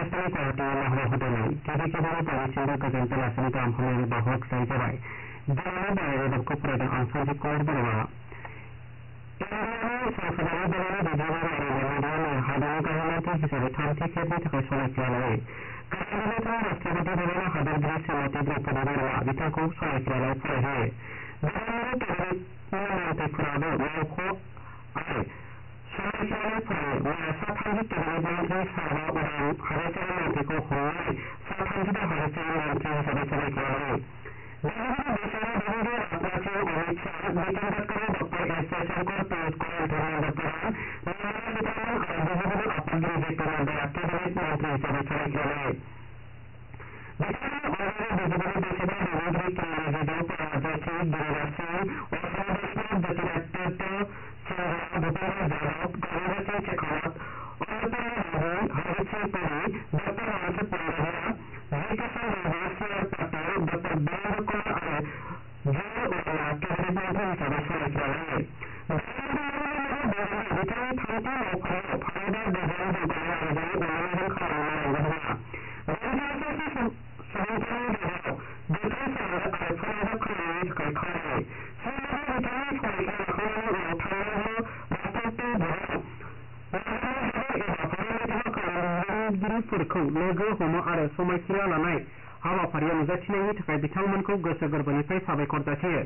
राजधानी गुवाहाटीयाव महर होदोंमोन। गिबि खेबाव दानिसिमबो गोजोन बेलासिनि गाहाम हामलायनाय बावहरनाय जाबाय। दिनैनि बाराय रादाबखौ फरायदों आं सन्जिब कुमार बरुवा। इंडियानि संसदारि दलनि दैदेनगिरि नरेन्द्र मोदीआ हादरनि गाहाय मन्थ्रि हिसाबै थामथि खेबनि थाखाय समायखिरा लायो। गोदान राष्ट्रपति भवनाव हादोरगिरि श्रीमती द्रौपदी मुर्मुआ बिथांखौ समायखिरायाव फरायहोयो। गोदान केबिनेटनि मन्थ्रिफोराबो मावख' आरो समायखिरायाव फरायो। मैया सा 30 केबिनेट मन्थ्रि साबा उदां हादोरसानि मन्थ्रिखौ हमनानै सा 30 हादोरसानि मन्थ्रि हिसाबै समायखिरा लायो। दैदेनगिरि राजनाथ सिंह, अमित शाह, नितिन गडकरी, डॉ एस जयशंकर, पीयूष गोयल, धर्मेन्द्र प्रधान, निर्मला सीतारमण आरो गुबुन आफादगिरि जेपी नड्डाया केबिनेट मन्थ्रि हिसाबै समायखिरा लायो। बिथांनि अनगायै बिजेपिनि बैसागु दैदेनगिरि किरण रिजिजू, प्रहलाद जोशी, गिरिराज सिंह, अश्विनी वैष्णव, ज्योतिरादित्य सिंधिया, भूपेन्द्र यादव, गजेंद्र सिंह शेखावत, अन्नपूर्णा देवी, हरदीप सिंह पुरी, डॉ मनसुख मंडाविया, वीके सिंह रेड्डी, सीआर पाटिल, डॉ वीरेंद्र कुमार और जुएल ओरांआ केबिनेट मन्थ्रि हिसाबै समायखिरा लायो। बिथांनि थामथि मावफारियाव भारतआ गोजोन जौगानाय आरो बेनि अनगायैबो खामानि मावनांगौ दङ। सुबुंफोरनि गेजेराव गोख्रों सोमोन्दो आरो फोनांजाब खालामनायनि थाखाय खावलायो। श्री मोदी बिथांनि समायखिरा लाखांनायनि उनाव थांनांगौ राष्ट्रपति भवनाव राजधानी हादोर एबा पार्लियामेन्टाव दैदेनगिरिफोरखौ लोगो हमो आरो समायखिरा लानाय हाबाफारियाव नुजाथिनायनि थाखाय बिथांमोनखौ गोसो गोरबोनिफ्राय साबायखर जासियो।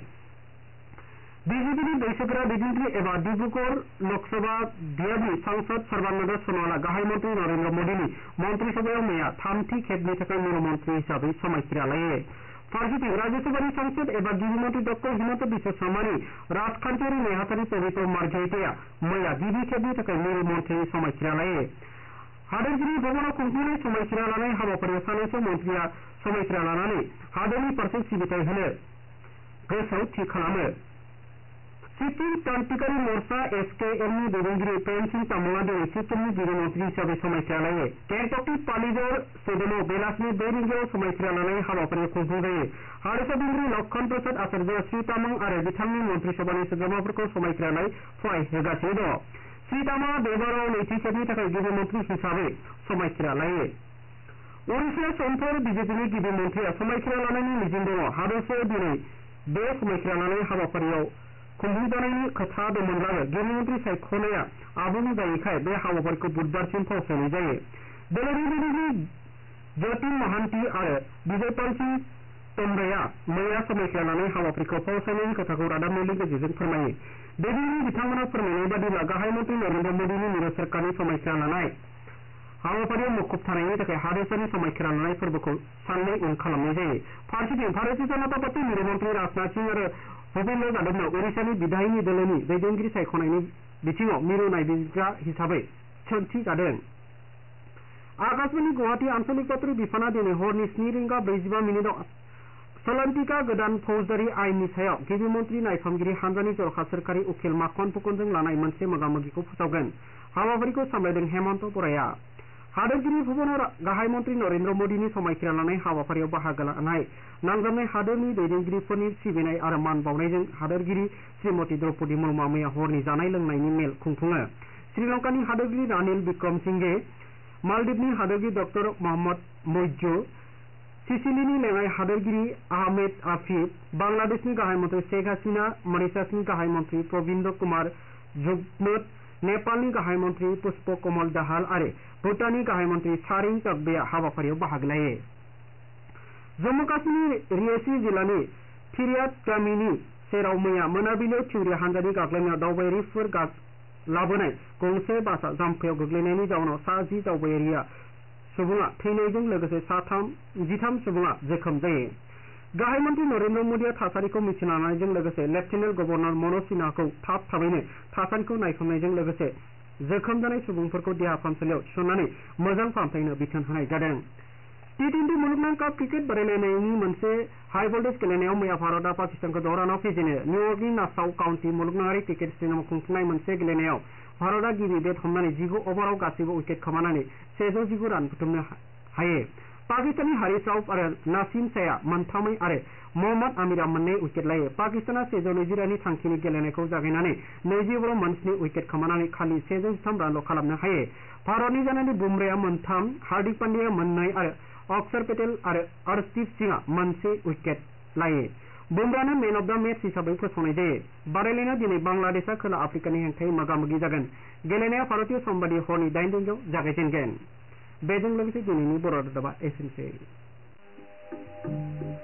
बीजेपीनि बैसोगोरा दैदेनगिरि एबा डिब्रुगढ़ लोकसभा बियाबनि सांसद सर्बानन्द सनोवालआ गाहाय मन्थ्रि नरेन्द्र मोदीनि मन्त्रिसभायाव मैया थामथि खेबनि थाखाय मिरु मन्थ्रि हिसाबै समायखिरा लायो। फारसेथिं राज्यसभानि सांसद एबा गिबि मन्थ्रि डॉ हिमन्त बिश्व शर्मानि राजखान्थियारि नेहाथारि पवित्र मार्घेरिटाया मैया गिबि खेबनि थाखाय मिरु मन्थ्रिनि समायखिरा लायो। हादोरगिरि भवनाव खुंफुंनाय समायखिरा लानाय हाबाफारियाव सानैसो मन्थ्रिया समायखिरा लानानै हादोरनि फारसे सिबिथाय होनो गोसोआव थि खालामो। सिक्किम क्रान्तिकारि मोर्चा एसकेएमनि दैदेनगिरि प्रेम सिंह तामाङा दिनै सिक्किमनि गिबि मन्थ्रि हिसाबै समायखिरा लायो। गेंटकनि पालिजर स्टेडियामाव बेलासिनि 4 रिंगायाव समायखिरा लानाय हाबाफारिया खुंफुंजायो। हादोरसा बेंगिरि लक्षण प्रसाद आचार्यआ श्री तामाङ आरो बिथांनि मन्त्रिसभानि सोद्रोमाफोरखौ समायखिरालाय फरायहोगासिनो दङ। श्री तामाङा बेबाराव नैथि खेबनि थाखाय गिबि मन्थ्रि हिसाबै समायखिरा लायो। उड़िसा समफोर बीजेपीनि गिबि मन्थ्रिया समायखिरा लानायनि मिजिं दङ। हादोरसायाव दिनै बे समायखिरा लानाय हाबाफारियाव खुंफुंजानायनि खोथा दंमोनब्लाबो गिबि मन्थ्रि सायख'नाया आबुं जायैखाय बे हाबाफारिखौ बुधबारसिम फावसायनाय जायो। दोलोनि दैदेनगिरि ज्योति महान्ति आरो विजयपाल सिंह तोमरेआ मैया समायखिरा लानाय हाबाफारिखौ फावसायनायनि खोथाखौ रादाब मेलनि गेजेरजों फोरमायो। दैदेनगिरि बिथांमोना फोरमायनाय बादिब्ला गाहाय मन्थ्रि नरेन्द्र मोदीनि मिरु सोरखारनि समायखिरा लानाय हाबाफारियाव मुखुब थानायनि थाखाय हादोरसानि समायखिरा लानाय फोरबोखौ साननै उन खालामनाय जायो। फारसेथिं भारतीय जनता पार्टी मिरु मन्थ्रि राजनाथ सिंह आरो भूपेन्द्र यादवनो उड़िसानि बिधायिनी दोलोनि दैदेनगिरि सायख'नायनि बिथिङाव मिरु नायबिजिरग्रा हिसाबै थिसनथि जादों। आकाशवाणी गुवाहाटी आन्चलिक बातरि बिफाना दिनै हरनि 7:45 सलान्तिका गोदान फौजदारि आयेननि सायाव गिबि मन्थ्रि नायफामगिरि हानजानि जर'खा सोरखारि उखिल माखन फुकनजों लानाय मोनसे मोगा-मोगिखौ फोसावगोन। हाबाफारिखौ सामलायदों हेमन्त बराया। हादोरगिरि भवनाव गाहाय मन्थ्रि नरेन्द्र मोदीनि समायखिरा लानाय हाबाफारियाव बाहागो लानाय नांजाबनाय हादोरनि दैदेनगिरिफोरनि सिबिनाय आरो मान बावनायजों हादोरगिरि श्रीमती द्रौपदी मुर्मुआ मैया हरनि जानाय लोंनायनि मेल खुंफुङो। श्रीलंकानि हादोरगिरि रानिल विक्रमसिंघे, मालदीवनि हादोरगिरि डॉ मोहम्मद मोइज्जू, सिसिलीनि लेङाइ हादोरगिरि आहमेद आफिफ, बांलादेशनि गाहाय मन्थ्रि शेख हासिना, मरिशासनि गाहाय मन्थ्रि प्रविन्द कुमार जुगनथ, नेपालनि गाहाय मन्थ्रि पुष्प कमल दाहाल आरो भुटाननि गाहाय मन्थ्रि सारिन तकबेआ हाबाफारियाव बाहागो लायो। जम्मु काश्मीरनि रियासी जिल्लानि फिरियाद गामिनि सेराव मैया मोनाबिलियाव थिउरि हानजानि गाग्लोबनायाव दावबायारिफोर लाबोनाय गंसे बासआ जाम्फैयाव गोग्लैनायनि जाउनाव सा 10 दावबायारि सुबुङा थैनायजों लोगोसे सा 13 सुबुङा जोखोम जायो। गाहाय मन्थ्रि नरेन्द्र मोदीआ थासारिखौ मिथिना लानायजों लोगोसे लेफ्टिनेन्ट गभर्नर मनज सिन्हाखौ थाबैनो थासारिखौ नायसंनायजों लोगोसे जोखोम जानाय सुबुंफोरखौ देहा फाहामसालियाव थिसननानै मोजां फाहामथायनो बिथोन होनाय जादों। टी20 मुलुगनां काप क्रिकेट बादायलायनायनि मोनसे हाइ भल्टेज गेलेनायाव मैया भारतआ पाकिस्तानखौ 6 रानाव फेजेनो। निउयर्कनि नासाउ काउन्टि मुलुगनाङारि क्रिकेट स्टेडियामाव खुंफुंनाय मोनसे गेलेनायाव भारतआ गिबि बेट हमनानै 19 अभाराव गासैबो उइकेट खोमानानै 119 रान बुथुमनो हायो। पाकिस्तानी हारिस राउफ आरो नासिम शाहआ मोनथामै आरो मोहम्मद आमिरा मोननै उइकेट लायो। पाकिस्ताना 120 राननि थांखिनि गेलेनायखौ जागायनानै 20 अभाराव मोनस्नि उइकेट खोमानानै खालि 103 रानल' खालामनो हायो। भारतनि जानानै बुमराया मोनथाम, हार्दिक पान्ड्याया मोननै आरो अक्षर पेटेल आरो अर्शदीप सिंहआ मोनसे उइकेट लायो। बुमरानो मेन अफ द मेच हिसाबै फोसावनाय जायो। बादायलायनायाव दिनै बांलादेशआ खोला आफ्रिकानि हेंथायै मोगा-मोगि जागोन। गेलेनाया भारतीय सम बादि हरनि 8 रिंगायाव जागायजेनगोन। बेजों लोगोसे दिनैनि बर' रादाबा एसेनोसै।